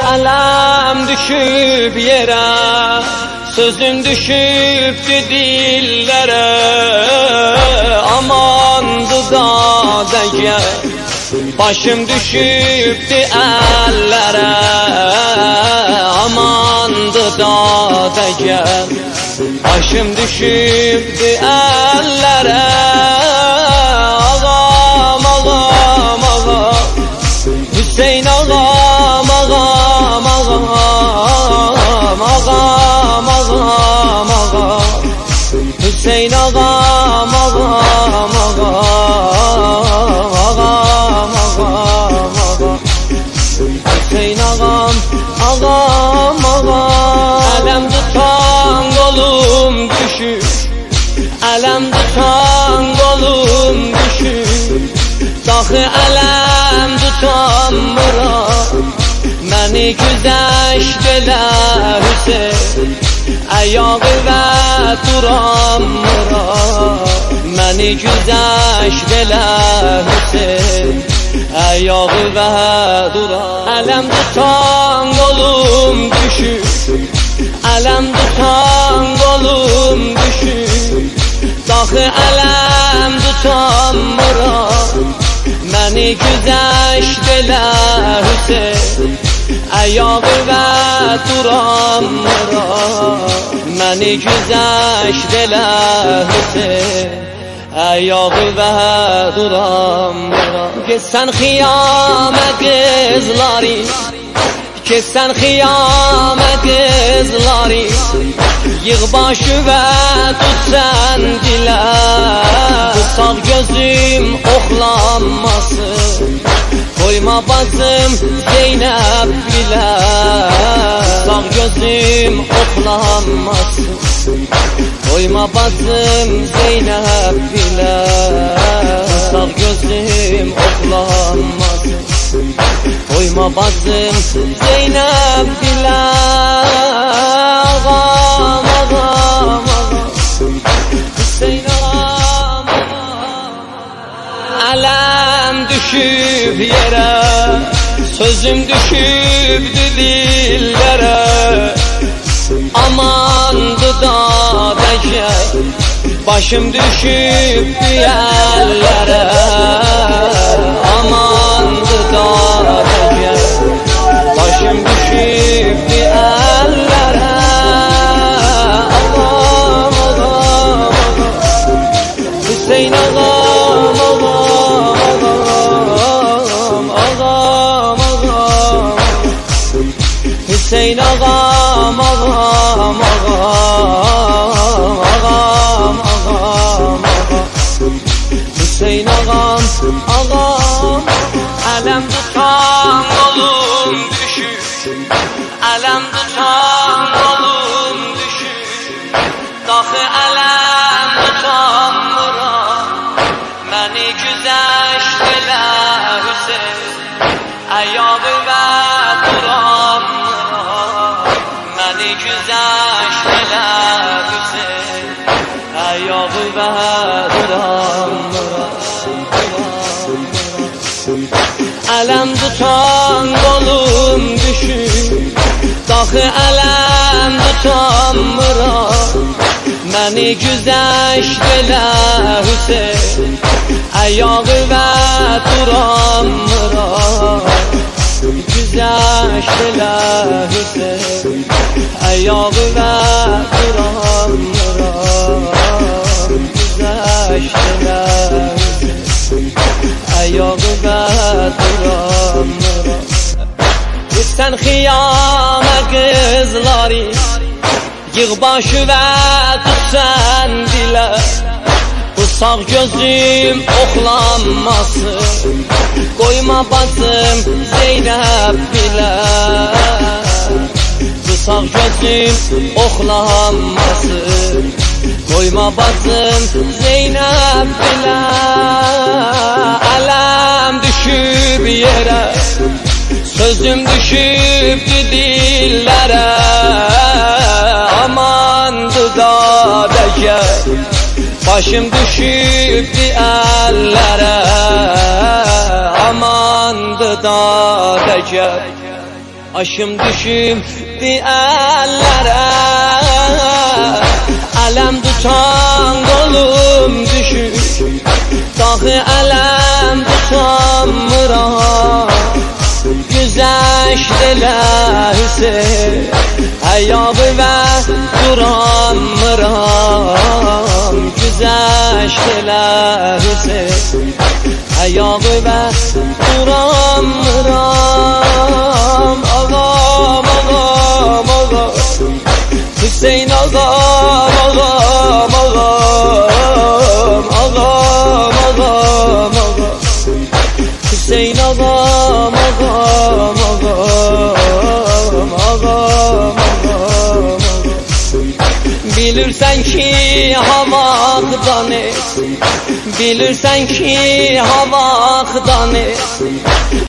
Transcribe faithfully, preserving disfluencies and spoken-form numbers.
Ələm düşüb yerə, sözün düşübdü dillərə. Amandı dad əgər, başım düşübdü əllərə. Amandı dad əgər, başım düşübdü əllərə. Ağam, ağam, ağam, Hüseyin ağam, ağam, ağam, ağam, ağam, ağam, Hüseyin ağam, ağam, ağam, ağam, ağam, ağam, Hüseyin ağam, ağam, ağam. Ələm tutan qolum düşür, ələm tutan qolum düşür. Daxı ələm tutan murad, məni güzəşt elə Hüseyin. Ayağı və duran murad, məni güzəşt elə Hüseyin. Ayağı və duran. Ələm tutan qolum düşür, ələm tutan qolum düşür. Daxı ələm tutan murad, məni güzəşt elə Hüseyin. Ayağı və duran murad, məni güzəşt elə Hüseyin. Ayağı və duran murad. Getsən xiyamə qızları, getsən xiyamə qızları. Yığ başı və tut sən dilə, bu sağ gözüm oxlanmasın. Koyma bacım Zeynəb bilə, sağ gözüm oxlanmasın. Koyma bacım Zeynəb bilə, sağ gözüm oxlanmasın. Koyma bacım Zeynəb bilə. Ağam, ağam, ağam, Hüseyin ağam, ağam. Ələm düşüb yerə, sözüm düşübdü dillərə. Amandı dad əgər, başım düşübdü əllərə. Amandı dad əgər, başım düşübdü əllərə. Ağam, ağam, ağam, Hüseyin ağam, ağam, ağam, ağam, ağam, Hüseyin ağam, ağam, ağam, ağam, ağam, Hüseyin ağam, ağam. Ələm tutan qolum düşür, ələm tutan qolum düşür. Daxı ələm tutan murad, məni güzəşt elə Hüseyin. Ayağı və duran murad, məni güzəşt elə Hüseyin. Ayağı və duran murad. Ələm tutan qolum düşür, daxı ələm tutan murad, məni güzəşt elə Hüseyin. Ayağı və duran murad, güzəşt elə Hüseyin. Ayağı və duran murad, güzəşt elə Hüseyin. Ayağı və duran murad. Getsən xiyamə qızları, yığ başı və tut sən dilə. Bu sağ gözüm oxlanmasın, koyma bacım Zeynəb bilə. Bu sağ gözüm oxlanmasın, koyma bacım Zeynəb bilə. Ələm düşüb yerə, sözüm düşübdü dillərə. Amandı dad əgər, başım düşübdü əllərə. Amandı dad əgər, Başım düşüptü ellere, elem tutan kolum düşüp, dahi elem tutamıram. Güzeştiler Hüseyin, ayağı ve duramıram. Güzeştiler Hüseyin, ayağı ve duramıram. Ağam, ağam, ağam, Hüseyin ağam, ağam, ağam, ağam, ağam, ağam, Hüseyin ağam, ağam, ağam, ağam, ağam, ağam. Bilirsen ki havakdan et, bilirsen ki havakdan et.